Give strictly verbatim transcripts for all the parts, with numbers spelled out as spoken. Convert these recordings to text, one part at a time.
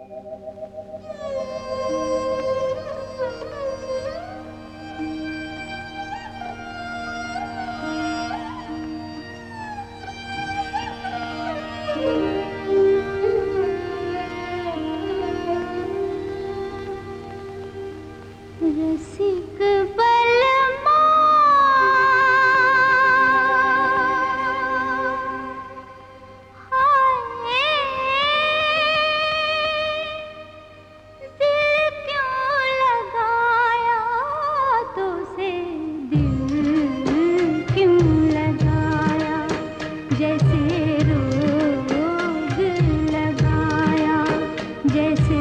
रसिक बलमा हाय दिल क्यों लगाया तो से दिल क्यों लगाया जैसे रोग लगाया जैसे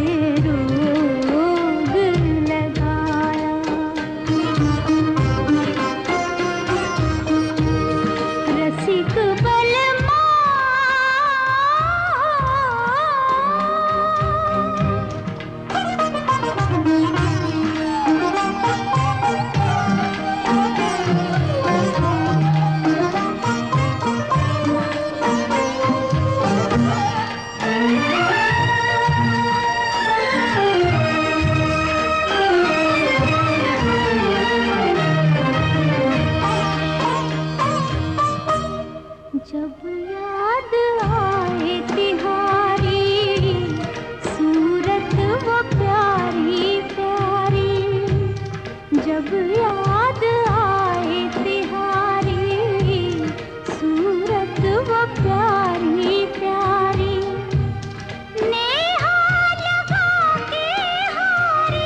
जब याद आए तिहारी सूरत वो प्यारी प्यारी जब याद आए तिहारी सूरत वो प्यारी प्यारी नेहा लगा के हारी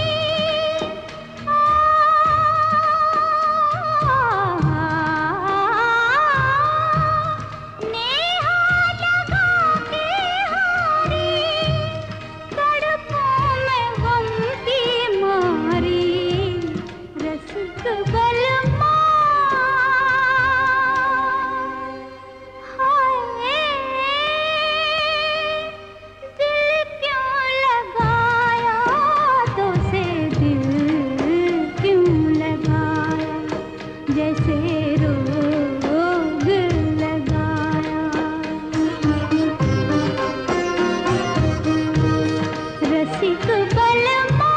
जैसे रोग लगाया रसिक बलमा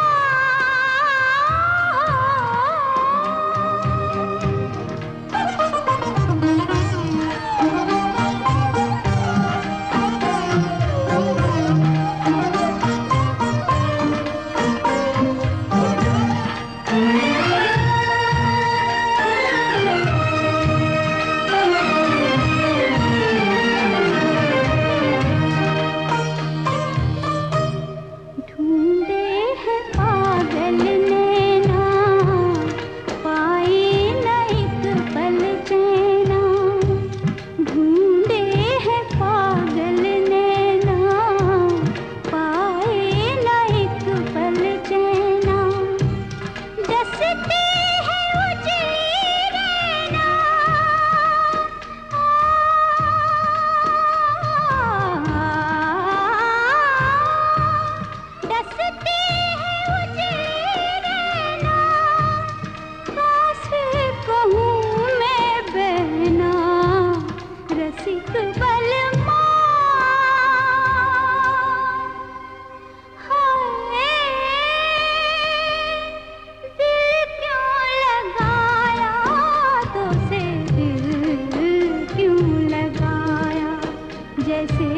रसिक बलमा हाय दिल क्यों लगाया तो से दिल क्यों लगाया जैसे